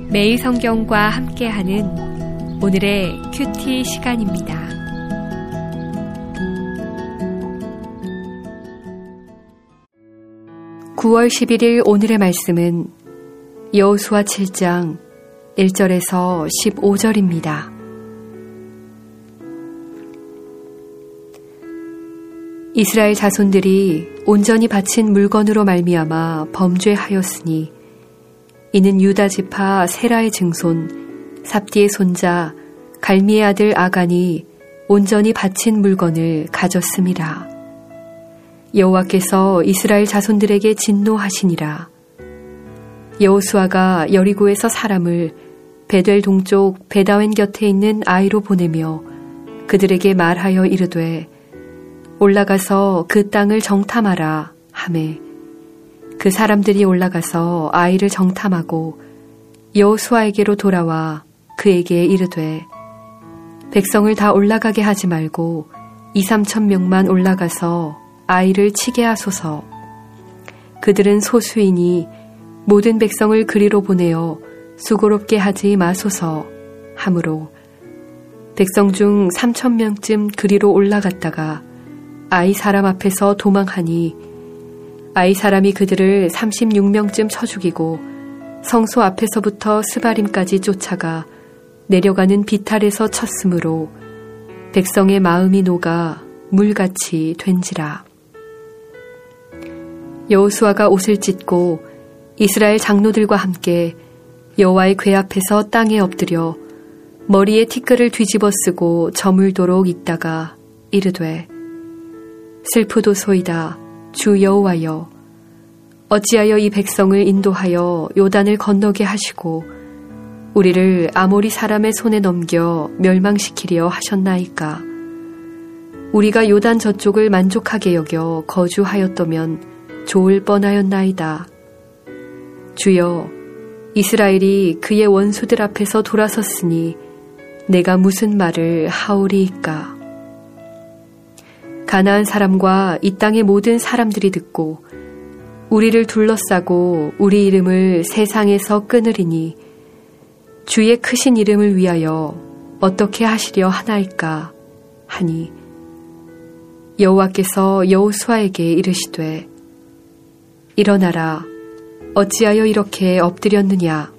매일 성경과 함께하는 오늘의 큐티 시간입니다. (9월 11일) 오늘의 말씀은 여호수아 7장 1절에서 15절입니다. 이스라엘 자손들이 온전히 바친 물건으로 말미암아 범죄하였으니 이는 유다 지파 세라의 증손 삽디의 손자 갈미의 아들 아간이 온전히 바친 물건을 가졌음이라. 여호와께서 이스라엘 자손들에게 진노하시니라. 여호수아가 여리고에서 사람을 베델 동쪽 베다웬 곁에 있는 아이로 보내며 그들에게 말하여 이르되 올라가서 그 땅을 정탐하라 하매 그 사람들이 올라가서 아이를 정탐하고 여호수아에게로 돌아와 그에게 이르되 백성을 다 올라가게 하지 말고 2-3천 명만 올라가서 아이를 치게 하소서. 그들은 소수이니 모든 백성을 그리로 보내어 수고롭게 하지 마소서 하므로 백성 중 3,000명쯤 그리로 올라갔다가 아이 사람 앞에서 도망하니 아이 사람이 그들을 36명쯤 쳐 죽이고 성소 앞에서부터 스바림까지 쫓아가 내려가는 비탈에서 쳤으므로 백성의 마음이 녹아 물같이 된지라. 여호수아가 옷을 찢고 이스라엘 장로들과 함께 여호와의 궤 앞에서 땅에 엎드려 머리에 티끌을 뒤집어 쓰고 저물도록 있다가 이르되 슬프도소이다 주 여호와여, 어찌하여 이 백성을 인도하여 요단을 건너게 하시고 우리를 아모리 사람의 손에 넘겨 멸망시키려 하셨나이까. 우리가 요단 저쪽을 만족하게 여겨 거주하였더면 좋을 뻔하였나이다. 주여, 이스라엘이 그의 원수들 앞에서 돌아섰으니 내가 무슨 말을 하오리이까. 가나안 사람과 이 땅의 모든 사람들이 듣고 우리를 둘러싸고 우리 이름을 세상에서 끊으리니 주의 크신 이름을 위하여 어떻게 하시려 하나이까 하니 여호와께서 여호수아에게 이르시되 일어나라, 어찌하여 이렇게 엎드렸느냐.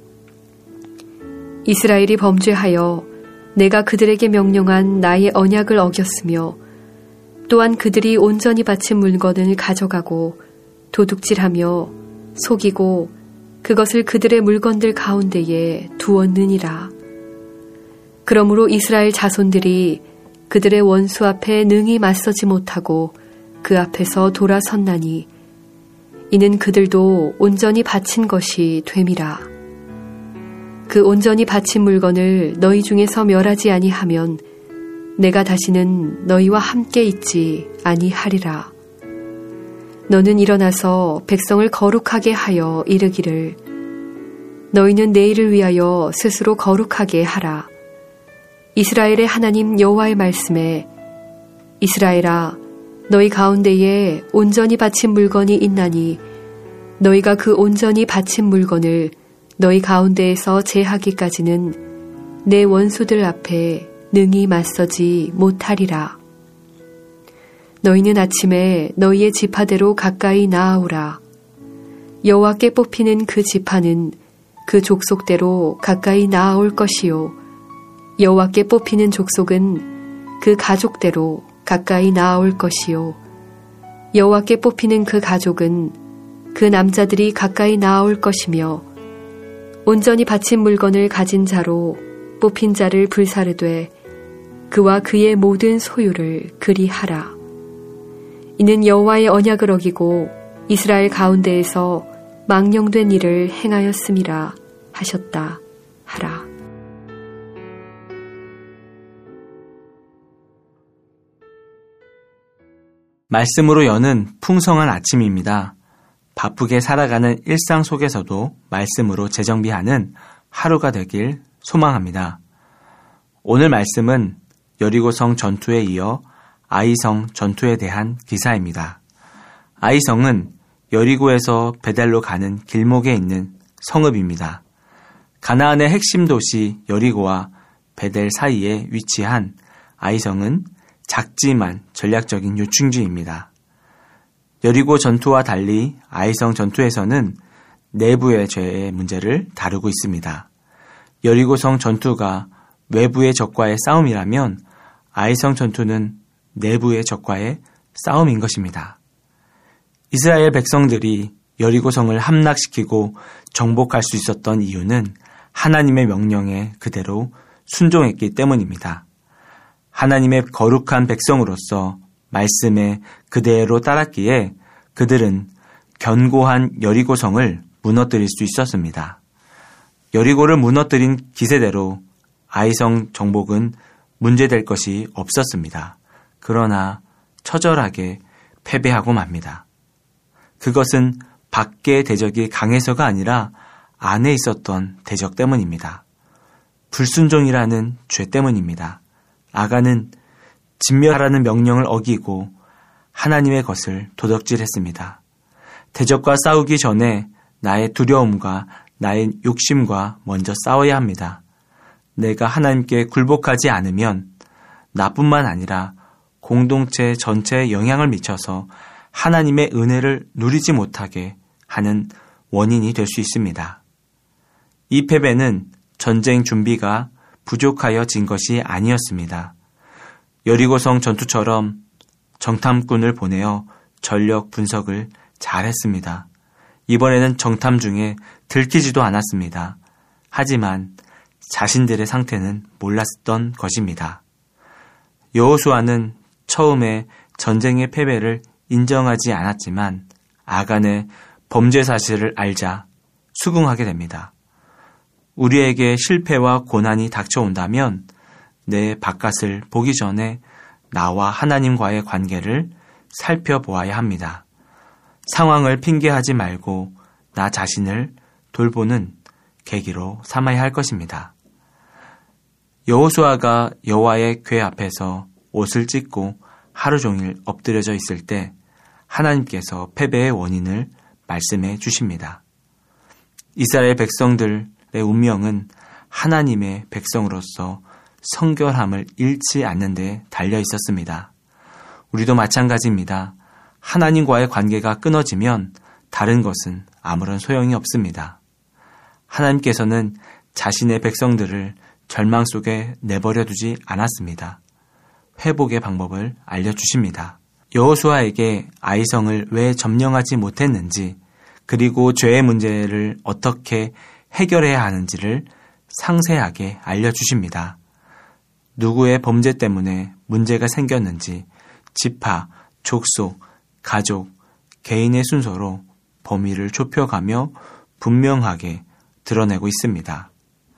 이스라엘이 범죄하여 내가 그들에게 명령한 나의 언약을 어겼으며 또한 그들이 온전히 바친 물건을 가져가고 도둑질하며 속이고 그것을 그들의 물건들 가운데에 두었느니라. 그러므로 이스라엘 자손들이 그들의 원수 앞에 능히 맞서지 못하고 그 앞에서 돌아섰나니 이는 그들도 온전히 바친 것이 됨이라. 그 온전히 바친 물건을 너희 중에서 멸하지 아니하면 내가 다시는 너희와 함께 있지 아니하리라. 너는 일어나서 백성을 거룩하게 하여 이르기를 너희는 내일을 위하여 스스로 거룩하게 하라. 이스라엘의 하나님 여호와의 말씀에 이스라엘아, 너희 가운데에 온전히 바친 물건이 있나니 너희가 그 온전히 바친 물건을 너희 가운데에서 제하기까지는 내 원수들 앞에 능히 맞서지 못하리라. 너희는 아침에 너희의 지파대로 가까이 나아오라. 여호와께 뽑히는 그 지파는 그 족속대로 가까이 나아올 것이요 여호와께 뽑히는 족속은 그 가족대로 가까이 나아올 것이요 여호와께 뽑히는 그 가족은 그 남자들이 가까이 나아올 것이며 온전히 바친 물건을 가진 자로 뽑힌 자를 불사르되 그와 그의 모든 소유를 그리하라. 이는 여호와의 언약을 어기고 이스라엘 가운데에서 망령된 일을 행하였음이라 하셨다 하라. 말씀으로 여는 풍성한 아침입니다. 바쁘게 살아가는 일상 속에서도 말씀으로 재정비하는 하루가 되길 소망합니다. 오늘 말씀은 여리고성 전투에 이어 아이성 전투에 대한 기사입니다. 아이성은 여리고에서 베델로 가는 길목에 있는 성읍입니다. 가나안의 핵심 도시 여리고와 베델 사이에 위치한 아이성은 작지만 전략적인 요충지입니다. 여리고 전투와 달리 아이성 전투에서는 내부의 죄의 문제를 다루고 있습니다. 여리고성 전투가 외부의 적과의 싸움이라면 아이성 전투는 내부의 적과의 싸움인 것입니다. 이스라엘 백성들이 여리고성을 함락시키고 정복할 수 있었던 이유는 하나님의 명령에 그대로 순종했기 때문입니다. 하나님의 거룩한 백성으로서 말씀에 그대로 따랐기에 그들은 견고한 여리고성을 무너뜨릴 수 있었습니다. 여리고를 무너뜨린 기세대로 아이성 정복은 문제될 것이 없었습니다. 그러나 처절하게 패배하고 맙니다. 그것은 밖의 대적이 강해서가 아니라 안에 있었던 대적 때문입니다. 불순종이라는 죄 때문입니다. 아간은 진멸하라는 명령을 어기고 하나님의 것을 도적질했습니다. 대적과 싸우기 전에 나의 두려움과 나의 욕심과 먼저 싸워야 합니다. 내가 하나님께 굴복하지 않으면 나뿐만 아니라 공동체 전체에 영향을 미쳐서 하나님의 은혜를 누리지 못하게 하는 원인이 될 수 있습니다. 이 패배는 전쟁 준비가 부족하여진 것이 아니었습니다. 여리고성 전투처럼 정탐꾼을 보내어 전력 분석을 잘했습니다. 이번에는 정탐 중에 들키지도 않았습니다. 하지만 자신들의 상태는 몰랐던 것입니다. 여호수아는 처음에 전쟁의 패배를 인정하지 않았지만 아간의 범죄 사실을 알자 수긍하게 됩니다. 우리에게 실패와 고난이 닥쳐온다면 내 바깥을 보기 전에 나와 하나님과의 관계를 살펴보아야 합니다. 상황을 핑계하지 말고 나 자신을 돌보는 계기로 삼아야 할 것입니다. 여호수아가 여호와의 궤 앞에서 옷을 찢고 하루 종일 엎드려져 있을 때 하나님께서 패배의 원인을 말씀해 주십니다. 이스라엘 백성들의 운명은 하나님의 백성으로서 성결함을 잃지 않는 데 달려 있었습니다. 우리도 마찬가지입니다. 하나님과의 관계가 끊어지면 다른 것은 아무런 소용이 없습니다. 하나님께서는 자신의 백성들을 절망 속에 내버려 두지 않았습니다. 회복의 방법을 알려주십니다. 여호수아에게 아이성을 왜 점령하지 못했는지 그리고 죄의 문제를 어떻게 해결해야 하는지를 상세하게 알려주십니다. 누구의 범죄 때문에 문제가 생겼는지 지파, 족속, 가족, 개인의 순서로 범위를 좁혀가며 분명하게 드러내고 있습니다.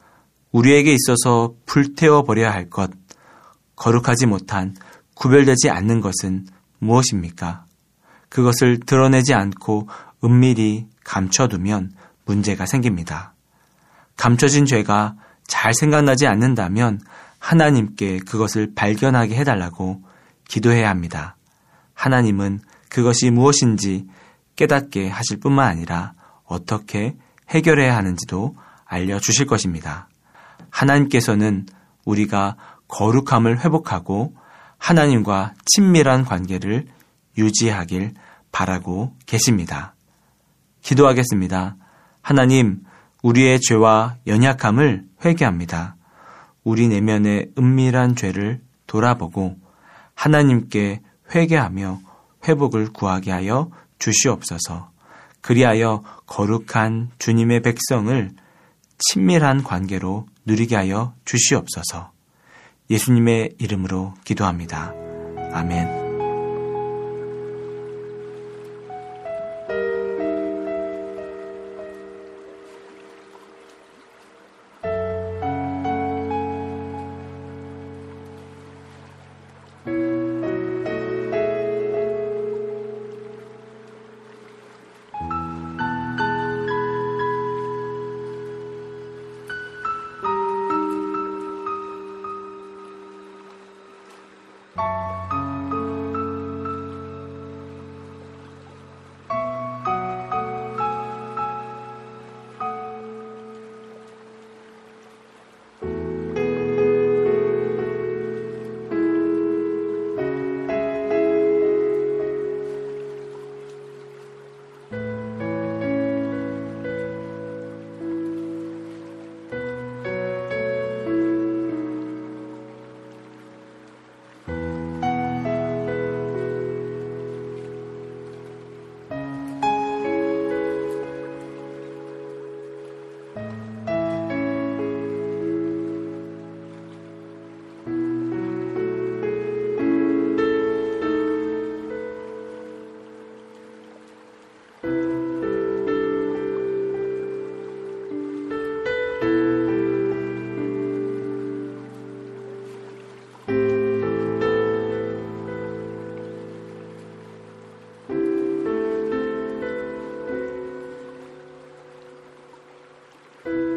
우리에게 있어서 불태워버려야 할 것, 거룩하지 못한 구별되지 않는 것은 무엇입니까? 그것을 드러내지 않고 은밀히 감춰두면 문제가 생깁니다. 감춰진 죄가 잘 생각나지 않는다면 하나님께 그것을 발견하게 해달라고 기도해야 합니다. 하나님은 그것이 무엇인지 깨닫게 하실 뿐만 아니라 어떻게 해결해야 하는지도 알려주실 것입니다. 하나님께서는 우리가 거룩함을 회복하고 하나님과 친밀한 관계를 유지하길 바라고 계십니다. 기도하겠습니다. 하나님, 우리의 죄와 연약함을 회개합니다. 우리 내면의 은밀한 죄를 돌아보고 하나님께 회개하며 회복을 구하게 하여 주시옵소서. 그리하여 거룩한 주님의 백성을 친밀한 관계로 누리게 하여 주시옵소서. 예수님의 이름으로 기도합니다. 아멘. you.